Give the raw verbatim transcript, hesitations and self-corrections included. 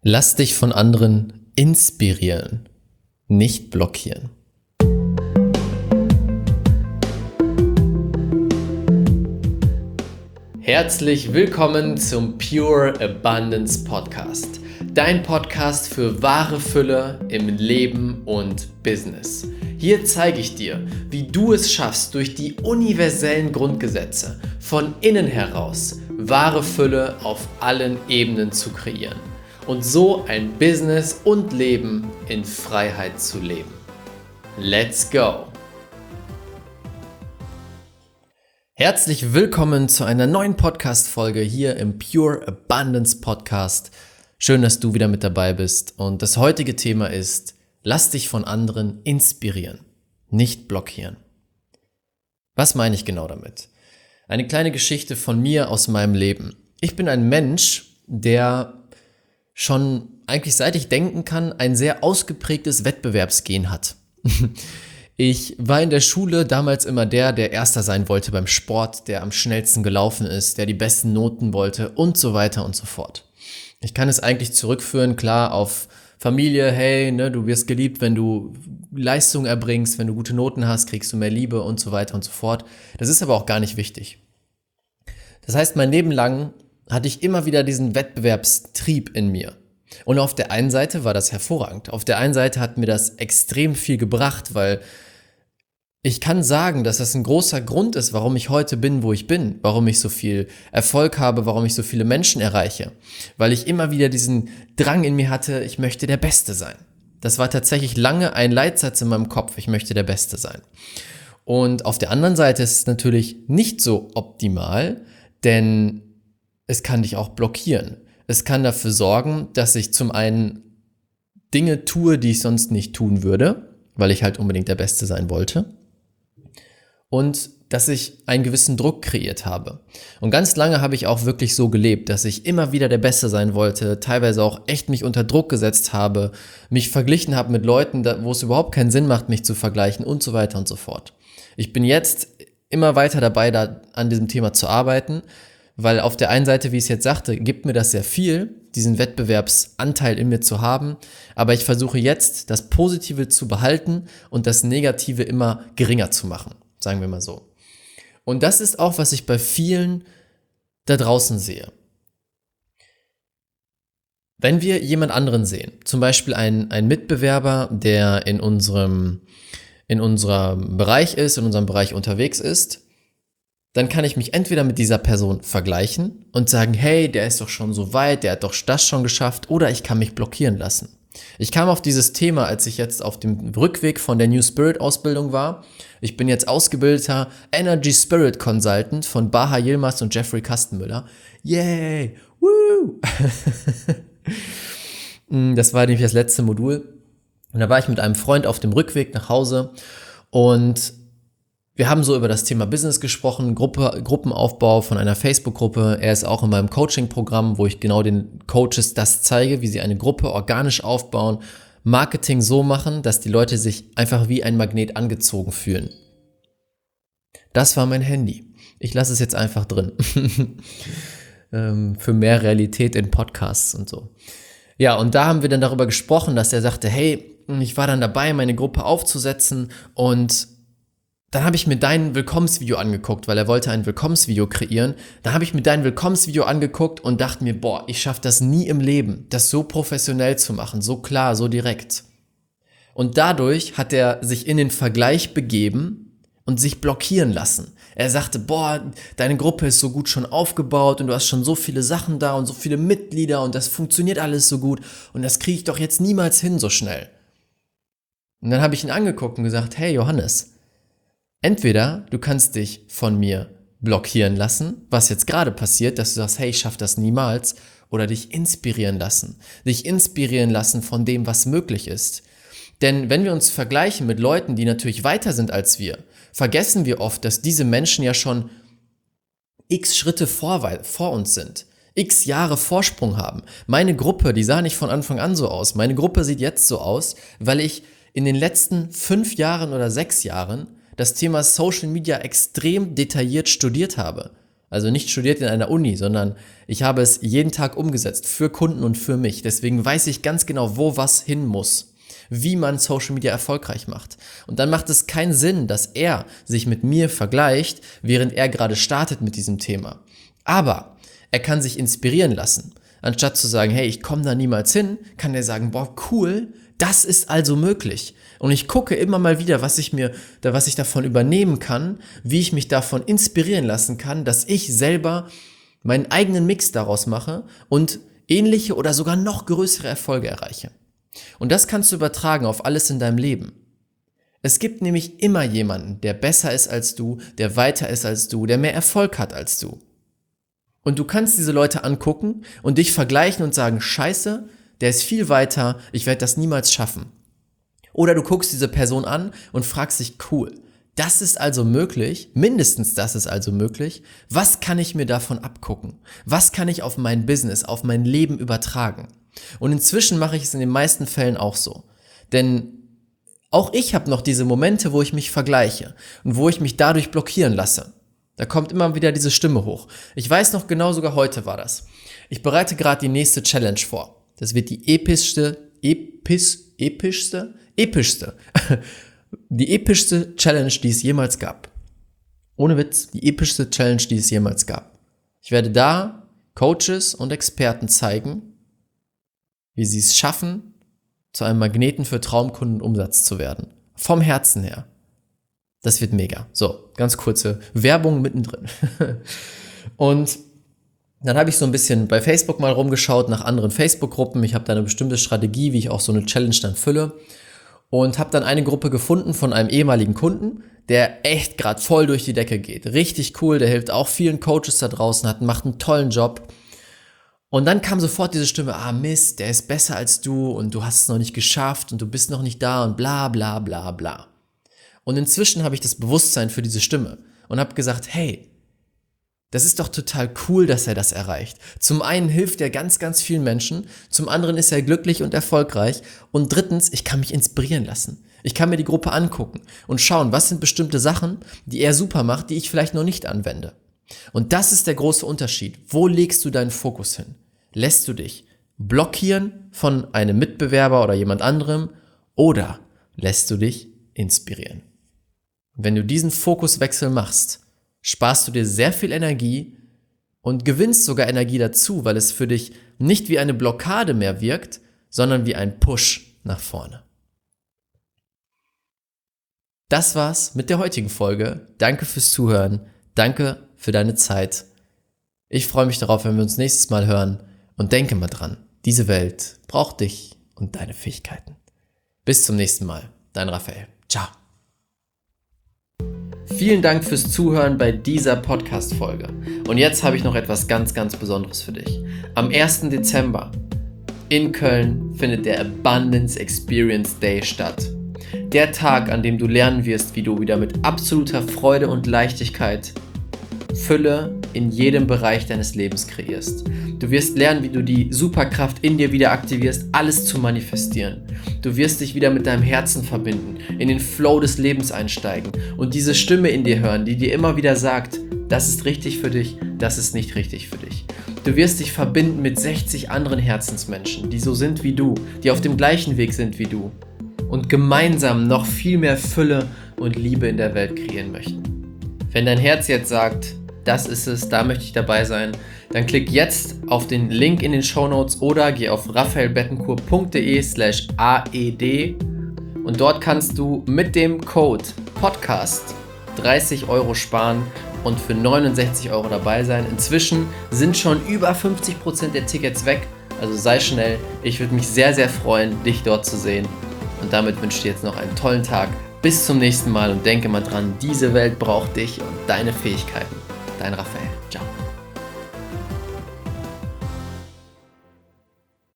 Lass dich von anderen inspirieren, nicht blockieren. Herzlich willkommen zum Pure Abundance Podcast. Dein Podcast für wahre Fülle im Leben und Business. Hier zeige ich dir, wie du es schaffst, durch die universellen Grundgesetze von innen heraus wahre Fülle auf allen Ebenen zu kreieren und so ein Business und Leben in Freiheit zu leben. Let's go! Herzlich willkommen zu einer neuen Podcast-Folge hier im Pure Abundance Podcast. Schön, dass du wieder mit dabei bist. Und das heutige Thema ist: Lass dich von anderen inspirieren, nicht blockieren. Was meine ich genau damit? Eine kleine Geschichte von mir aus meinem Leben. Ich bin ein Mensch, der schon eigentlich seit ich denken kann, ein sehr ausgeprägtes Wettbewerbsgen hat. Ich war in der Schule damals immer der, der Erster sein wollte beim Sport, der am schnellsten gelaufen ist, der die besten Noten wollte und so weiter und so fort. Ich kann es eigentlich zurückführen, klar, auf Familie, hey, ne, du wirst geliebt, wenn du Leistung erbringst, wenn du gute Noten hast, kriegst du mehr Liebe und so weiter und so fort. Das ist aber auch gar nicht wichtig. Das heißt, mein Leben lang hatte ich immer wieder diesen Wettbewerbstrieb in mir. Und auf der einen Seite war das hervorragend. Auf der einen Seite hat mir das extrem viel gebracht, weil ich kann sagen, dass das ein großer Grund ist, warum ich heute bin, wo ich bin, warum ich so viel Erfolg habe, warum ich so viele Menschen erreiche. Weil ich immer wieder diesen Drang in mir hatte, ich möchte der Beste sein. Das war tatsächlich lange ein Leitsatz in meinem Kopf, ich möchte der Beste sein. Und auf der anderen Seite ist es natürlich nicht so optimal, denn es kann dich auch blockieren. Es kann dafür sorgen, dass ich zum einen Dinge tue, die ich sonst nicht tun würde, weil ich halt unbedingt der Beste sein wollte. Und dass ich einen gewissen Druck kreiert habe. Und ganz lange habe ich auch wirklich so gelebt, dass ich immer wieder der Beste sein wollte, teilweise auch echt mich unter Druck gesetzt habe, mich verglichen habe mit Leuten, wo es überhaupt keinen Sinn macht, mich zu vergleichen und so weiter und so fort. Ich bin jetzt immer weiter dabei, da an diesem Thema zu arbeiten, weil auf der einen Seite, wie ich es jetzt sagte, gibt mir das sehr viel, diesen Wettbewerbsanteil in mir zu haben, aber ich versuche jetzt, das Positive zu behalten und das Negative immer geringer zu machen, sagen wir mal so. Und das ist auch, was ich bei vielen da draußen sehe. Wenn wir jemand anderen sehen, zum Beispiel einen, einen Mitbewerber, der in unserem, in unserem Bereich ist, in unserem Bereich unterwegs ist, dann kann ich mich entweder mit dieser Person vergleichen und sagen, hey, der ist doch schon so weit, der hat doch das schon geschafft, oder ich kann mich blockieren lassen. Ich kam auf dieses Thema, als ich jetzt auf dem Rückweg von der New Spirit Ausbildung war. Ich bin jetzt ausgebildeter Energy Spirit Consultant von Baha Yilmaz und Jeffrey Kastenmüller. Yay! Woo! Das war nämlich das letzte Modul. Und da war ich mit einem Freund auf dem Rückweg nach Hause und wir haben so über das Thema Business gesprochen, Gruppe, Gruppenaufbau von einer Facebook-Gruppe. Er ist auch in meinem Coaching-Programm, wo ich genau den Coaches das zeige, wie sie eine Gruppe organisch aufbauen, Marketing so machen, dass die Leute sich einfach wie ein Magnet angezogen fühlen. Das war mein Handy. Ich lasse es jetzt einfach drin. Für mehr Realität in Podcasts und so. Ja, und da haben wir dann darüber gesprochen, dass er sagte, hey, ich war dann dabei, meine Gruppe aufzusetzen, und dann habe ich mir dein Willkommensvideo angeguckt, weil er wollte ein Willkommensvideo kreieren. Dann habe ich mir dein Willkommensvideo angeguckt und dachte mir, boah, ich schaffe das nie im Leben, das so professionell zu machen, so klar, so direkt. Und dadurch hat er sich in den Vergleich begeben und sich blockieren lassen. Er sagte, boah, deine Gruppe ist so gut schon aufgebaut und du hast schon so viele Sachen da und so viele Mitglieder und das funktioniert alles so gut und das kriege ich doch jetzt niemals hin so schnell. Und dann habe ich ihn angeguckt und gesagt, hey Johannes, entweder du kannst dich von mir blockieren lassen, was jetzt gerade passiert, dass du sagst, hey, ich schaff das niemals, oder dich inspirieren lassen. Dich inspirieren lassen von dem, was möglich ist. Denn wenn wir uns vergleichen mit Leuten, die natürlich weiter sind als wir, vergessen wir oft, dass diese Menschen ja schon x Schritte vor, vor uns sind, x Jahre Vorsprung haben. Meine Gruppe, die sah nicht von Anfang an so aus. Meine Gruppe sieht jetzt so aus, weil ich in den letzten fünf Jahren oder sechs Jahren das Thema Social Media extrem detailliert studiert habe. Also nicht studiert in einer Uni, sondern ich habe es jeden Tag umgesetzt für Kunden und für mich. Deswegen weiß ich ganz genau, wo was hin muss, wie man Social Media erfolgreich macht. Und dann macht es keinen Sinn, dass er sich mit mir vergleicht, während er gerade startet mit diesem Thema. Aber er kann sich inspirieren lassen. Anstatt zu sagen, hey, ich komme da niemals hin, kann er sagen, boah, cool, das ist also möglich. Und ich gucke immer mal wieder, was ich mir, was ich davon übernehmen kann, wie ich mich davon inspirieren lassen kann, dass ich selber meinen eigenen Mix daraus mache und ähnliche oder sogar noch größere Erfolge erreiche. Und das kannst du übertragen auf alles in deinem Leben. Es gibt nämlich immer jemanden, der besser ist als du, der weiter ist als du, der mehr Erfolg hat als du. Und du kannst diese Leute angucken und dich vergleichen und sagen, scheiße, der ist viel weiter, ich werde das niemals schaffen. Oder du guckst diese Person an und fragst dich, cool, das ist also möglich, mindestens das ist also möglich, was kann ich mir davon abgucken? Was kann ich auf mein Business, auf mein Leben übertragen? Und inzwischen mache ich es in den meisten Fällen auch so. Denn auch ich habe noch diese Momente, wo ich mich vergleiche und wo ich mich dadurch blockieren lasse. Da kommt immer wieder diese Stimme hoch. Ich weiß noch genau, sogar heute war das. Ich bereite gerade die nächste Challenge vor. Das wird die epischste, epis, epischste, epischste, die epischste Challenge, die es jemals gab. Ohne Witz, die epischste Challenge, die es jemals gab. Ich werde da Coaches und Experten zeigen, wie sie es schaffen, zu einem Magneten für Traumkundenumsatz zu werden. Vom Herzen her. Das wird mega. So, ganz kurze Werbung mittendrin. Und dann habe ich so ein bisschen bei Facebook mal rumgeschaut nach anderen Facebook-Gruppen. Ich habe da eine bestimmte Strategie, wie ich auch so eine Challenge dann fülle. Und habe dann eine Gruppe gefunden von einem ehemaligen Kunden, der echt gerade voll durch die Decke geht. Richtig cool, der hilft auch vielen Coaches da draußen, hat, macht einen tollen Job. Und dann kam sofort diese Stimme, ah Mist, der ist besser als du und du hast es noch nicht geschafft und du bist noch nicht da und bla bla bla bla. Und inzwischen habe ich das Bewusstsein für diese Stimme und habe gesagt, hey, das ist doch total cool, dass er das erreicht. Zum einen hilft er ganz, ganz vielen Menschen, zum anderen ist er glücklich und erfolgreich und drittens, ich kann mich inspirieren lassen. Ich kann mir die Gruppe angucken und schauen, was sind bestimmte Sachen, die er super macht, die ich vielleicht noch nicht anwende. Und das ist der große Unterschied. Wo legst du deinen Fokus hin? Lässt du dich blockieren von einem Mitbewerber oder jemand anderem oder lässt du dich inspirieren? Wenn du diesen Fokuswechsel machst, sparst du dir sehr viel Energie und gewinnst sogar Energie dazu, weil es für dich nicht wie eine Blockade mehr wirkt, sondern wie ein Push nach vorne. Das war's mit der heutigen Folge. Danke fürs Zuhören. Danke für deine Zeit. Ich freue mich darauf, wenn wir uns nächstes Mal hören und denke mal dran, diese Welt braucht dich und deine Fähigkeiten. Bis zum nächsten Mal. Dein Raphael. Ciao. Vielen Dank fürs Zuhören bei dieser Podcast-Folge. Und jetzt habe ich noch etwas ganz, ganz Besonderes für dich. Am ersten Dezember in Köln findet der Abundance Experience Day statt. Der Tag, an dem du lernen wirst, wie du wieder mit absoluter Freude und Leichtigkeit Fülle in jedem Bereich deines Lebens kreierst. Du wirst lernen, wie du die Superkraft in dir wieder aktivierst, alles zu manifestieren. Du wirst dich wieder mit deinem Herzen verbinden, in den Flow des Lebens einsteigen und diese Stimme in dir hören, die dir immer wieder sagt, das ist richtig für dich, das ist nicht richtig für dich. Du wirst dich verbinden mit sechzig anderen Herzensmenschen, die so sind wie du, die auf dem gleichen Weg sind wie du und gemeinsam noch viel mehr Fülle und Liebe in der Welt kreieren möchten. Wenn dein Herz jetzt sagt, das ist es, da möchte ich dabei sein, dann klick jetzt auf den Link in den Shownotes oder geh auf raphaelbettencourt.de slash aed und dort kannst du mit dem Code Podcast dreißig Euro sparen und für neunundsechzig Euro dabei sein. Inzwischen sind schon über fünfzig Prozent der Tickets weg, also sei schnell. Ich würde mich sehr, sehr freuen, dich dort zu sehen. Und damit wünsche ich dir jetzt noch einen tollen Tag. Bis zum nächsten Mal und denke mal dran, diese Welt braucht dich und deine Fähigkeiten. Dein Raphael.